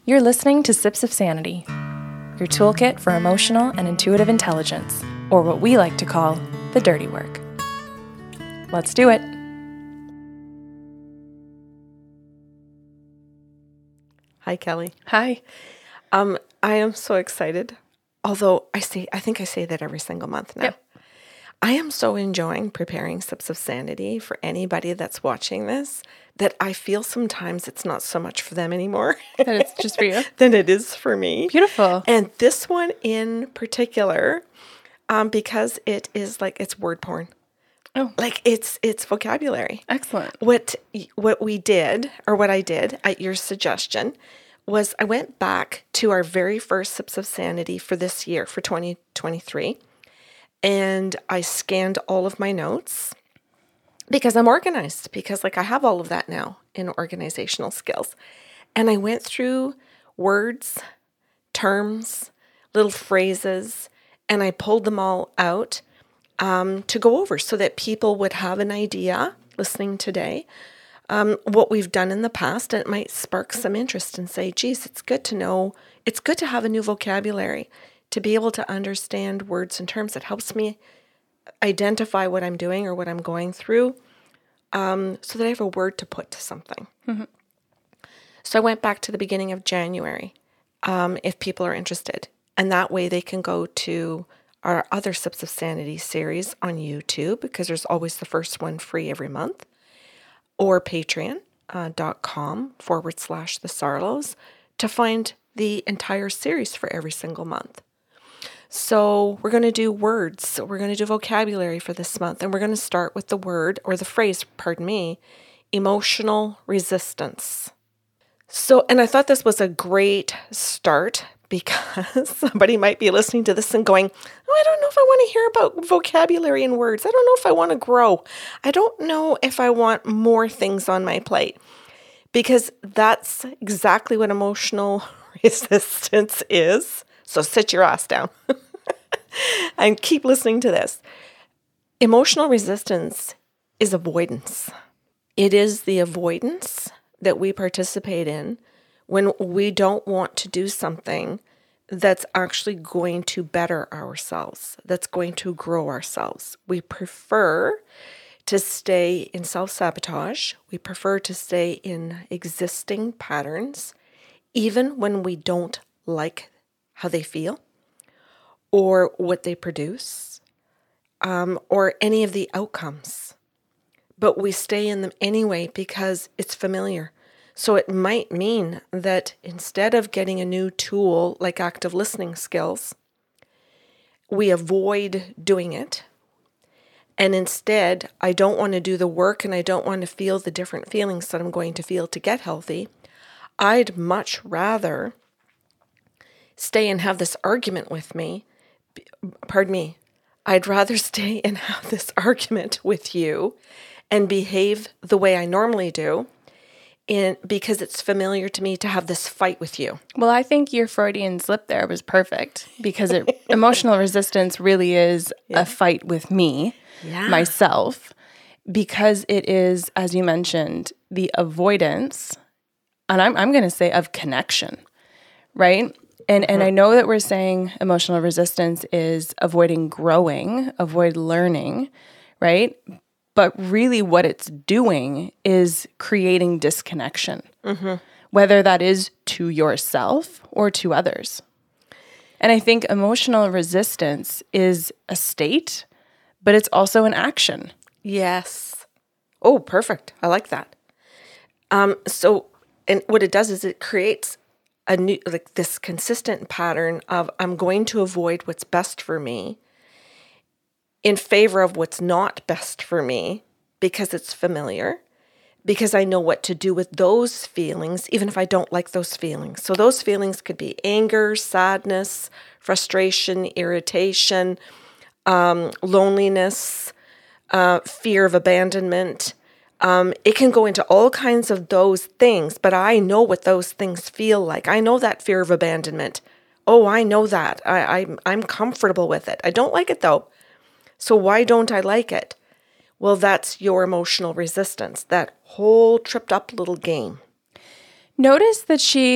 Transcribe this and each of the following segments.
You're listening to Sips of Sanity, your toolkit for emotional and intuitive intelligence, or what we like to call the dirty work. Let's do it. Hi, Kelly. Hi. I am so excited. Although I think I say that every single month now. Yep. I am so enjoying preparing Sips of Sanity for anybody that's watching this that I feel sometimes it's not so much for them anymore. That it's just for you. Than it is for me. Beautiful. And this one in particular, because it is like it's word porn. Oh. Like it's vocabulary. Excellent. What we did, or what I did at your suggestion, was I went back to our very first Sips of Sanity for this year, for 2023, and I scanned all of my notes because I'm organized, because like I have all of that now in organizational skills. And I went through words, terms, little phrases, and I pulled them all out to go over so that people would have an idea listening today what we've done in the past, and it might spark some interest and say, geez, it's good to know, it's good to have a new vocabulary, to be able to understand words and terms. It helps me identify what I'm doing or what I'm going through so that I have a word to put to something. Mm-hmm. So I went back to the beginning of January if people are interested. And that way they can go to our other Sips of Sanity series on YouTube, because there's always the first one free every month, or patreon.com/The Sarlos to find the entire series for every single month. So we're going to do words. We're going to do vocabulary for this month. And we're going to start with the word, or the phrase, emotional resistance. So, and I thought this was a great start, because somebody might be listening to this and going, oh, I don't know if I want to hear about vocabulary and words. I don't know if I want to grow. I don't know if I want more things on my plate, because that's exactly what emotional resistance is. So sit your ass down and keep listening to this. Emotional resistance is avoidance. It is the avoidance that we participate in when we don't want to do something that's actually going to better ourselves, that's going to grow ourselves. We prefer to stay in self-sabotage. We prefer to stay in existing patterns, even when we don't like how they feel or what they produce or any of the outcomes. But we stay in them anyway because it's familiar. So it might mean that instead of getting a new tool like active listening skills, we avoid doing it. And instead, I don't want to do the work and I don't want to feel the different feelings that I'm going to feel to get healthy. I'd much rather stay and have this argument with me. I'd rather stay and have this argument with you and behave the way I normally do, because it's familiar to me to have this fight with you. Well, I think your Freudian slip there was perfect, because emotional resistance really is a fight with me, myself, because it is, as you mentioned, the avoidance, and I'm going to say of connection, right? And I know that we're saying emotional resistance is avoiding growing, avoid learning, right? But really what it's doing is creating disconnection, whether that is to yourself or to others. And I think emotional resistance is a state, but it's also an action. Yes. Oh, perfect. I like that. So, and what it does is it creates a new, like this consistent pattern of I'm going to avoid what's best for me in favor of what's not best for me, because it's familiar, because I know what to do with those feelings, even if I don't like those feelings. So those feelings could be anger, sadness, frustration, irritation, loneliness, fear of abandonment. It can go into all kinds of those things, but I know what those things feel like. I know that fear of abandonment. Oh, I know that. I'm comfortable with it. I don't like it though. So why don't I like it? Well, that's your emotional resistance, that whole tripped up little game. Notice that she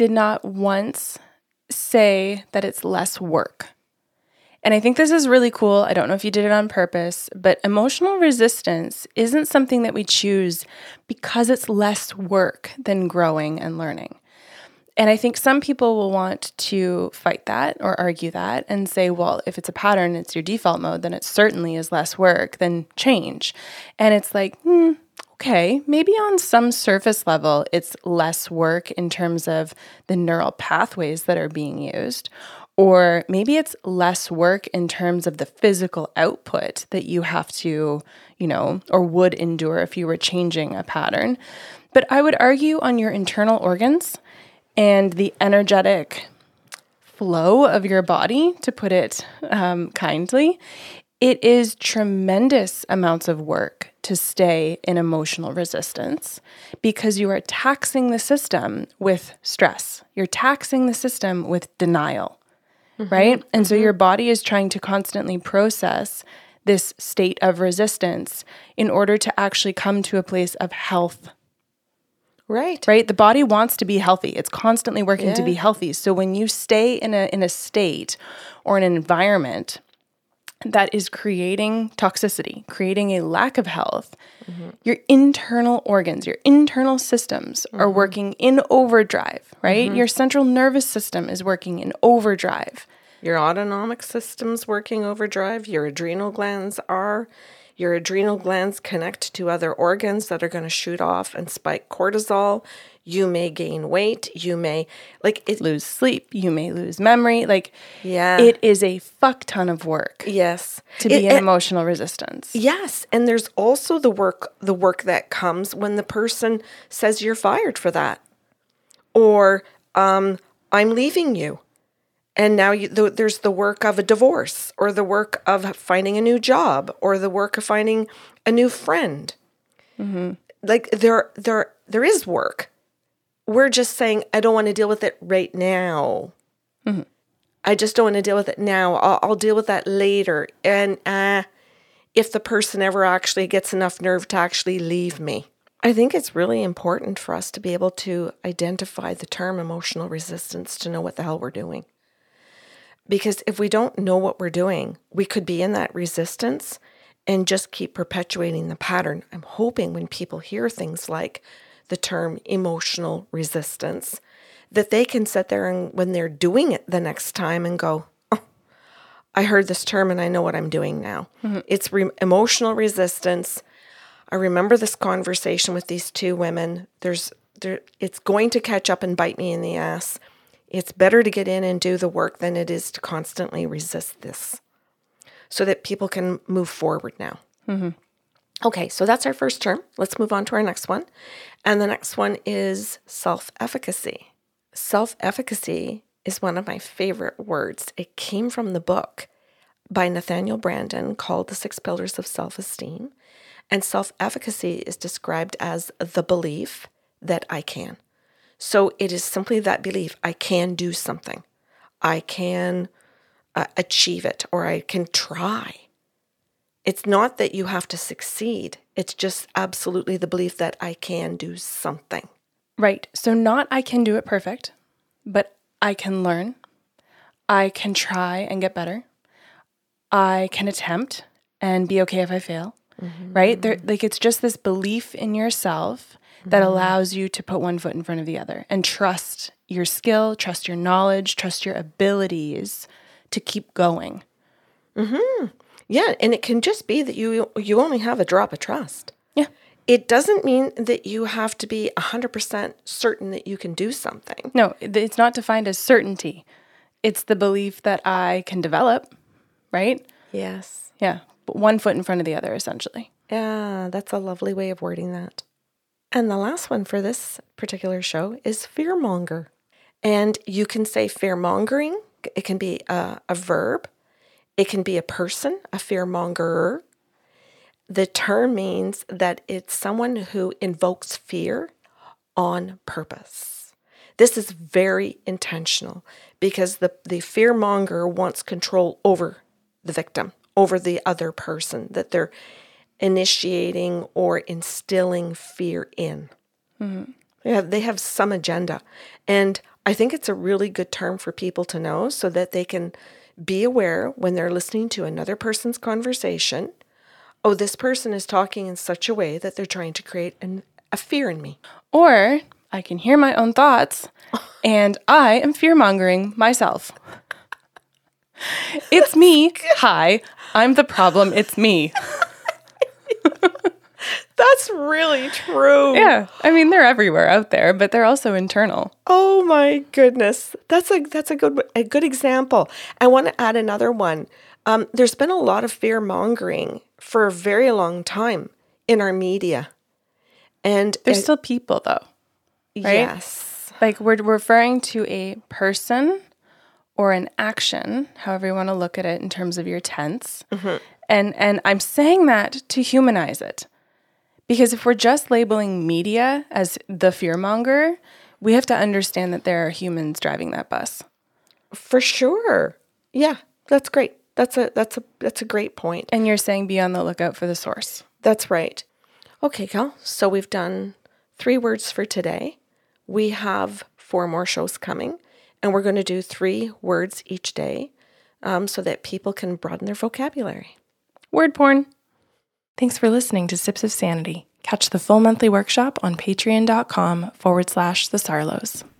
did not once say that it's less work. And I think this is really cool. I don't know if you did it on purpose, but emotional resistance isn't something that we choose because it's less work than growing and learning. And I think some people will want to fight that or argue that and say, well, if it's a pattern, it's your default mode, then it certainly is less work than change. And it's like, okay, maybe on some surface level, it's less work in terms of the neural pathways that are being used. Or maybe it's less work in terms of the physical output that you have to, or would endure if you were changing a pattern. But I would argue on your internal organs and the energetic flow of your body, to put it kindly, it is tremendous amounts of work to stay in emotional resistance because you are taxing the system with stress. You're taxing the system with denial. Right? And so your body is trying to constantly process this state of resistance in order to actually come to a place of health. Right. Right? The body wants to be healthy. It's constantly working to be healthy. So when you stay in a state or in an environment that is creating toxicity, creating a lack of health, your internal organs, your internal systems are working in overdrive, right? Your central nervous system is working in overdrive. Your autonomic system's working overdrive. Your adrenal glands are. Your adrenal glands connect to other organs that are going to shoot off and spike cortisol. You may gain weight. You may lose sleep. You may lose memory. Yeah, it is a fuck ton of work. Yes, to be in emotional resistance. Yes, and there's also the work that comes when the person says you're fired for that, or I'm leaving you, and now there's the work of a divorce, or the work of finding a new job, or the work of finding a new friend. There is work. We're just saying, I don't want to deal with it right now. I just don't want to deal with it now. I'll deal with that later. And if the person ever actually gets enough nerve to actually leave me. I think it's really important for us to be able to identify the term emotional resistance to know what the hell we're doing. Because if we don't know what we're doing, we could be in that resistance and just keep perpetuating the pattern. I'm hoping when people hear things like the term emotional resistance, that they can sit there and when they're doing it the next time and go, oh, I heard this term and I know what I'm doing now. It's emotional resistance. I remember this conversation with these two women. It's going to catch up and bite me in the ass. It's better to get in and do the work than it is to constantly resist this so that people can move forward now. Okay, so that's our first term. Let's move on to our next one. And the next one is self-efficacy. Self-efficacy is one of my favorite words. It came from the book by Nathaniel Branden called The 6 Pillars of Self-Esteem. And self-efficacy is described as the belief that I can. So it is simply that belief, I can do something. I can achieve it, or I can try. It's not that you have to succeed. It's just absolutely the belief that I can do something. Right. So not I can do it perfect, but I can learn. I can try and get better. I can attempt and be okay if I fail. Right? It's just this belief in yourself that allows you to put one foot in front of the other and trust your skill, trust your knowledge, trust your abilities to keep going. Yeah, and it can just be that you only have a drop of trust. Yeah. It doesn't mean that you have to be 100% certain that you can do something. No, it's not defined as certainty. It's the belief that I can develop, right? Yes. Yeah, but one foot in front of the other, essentially. Yeah, that's a lovely way of wording that. And the last one for this particular show is fearmonger. And you can say fearmongering. It can be a verb. It can be a person, a fearmongerer. The term means that it's someone who invokes fear on purpose. This is very intentional because the fearmonger wants control over the victim, over the other person that they're initiating or instilling fear in. They have some agenda. And I think it's a really good term for people to know so that they can be aware when they're listening to another person's conversation. Oh, this person is talking in such a way that they're trying to create a fear in me. Or I can hear my own thoughts and I am fear-mongering myself. It's me. Hi, I'm the problem. It's me. That's really true. Yeah. I mean, they're everywhere out there, but they're also internal. Oh my goodness. That's a good example. I want to add another one. There's been a lot of fear mongering for a very long time in our media. And there's still people though. Right? Yes. Like we're referring to a person or an action, however you want to look at it in terms of your tense. Mm-hmm. And I'm saying that to humanize it. Because if we're just labeling media as the fearmonger, we have to understand that there are humans driving that bus. For sure. Yeah, that's great. That's a great point. And you're saying be on the lookout for the source. That's right. Okay, Cal. So we've done 3 words for today. We have 4 more shows coming, and we're going to do 3 words each day so that people can broaden their vocabulary. Word porn. Thanks for listening to Sips of Sanity. Catch the full monthly workshop on patreon.com/the Sarlos.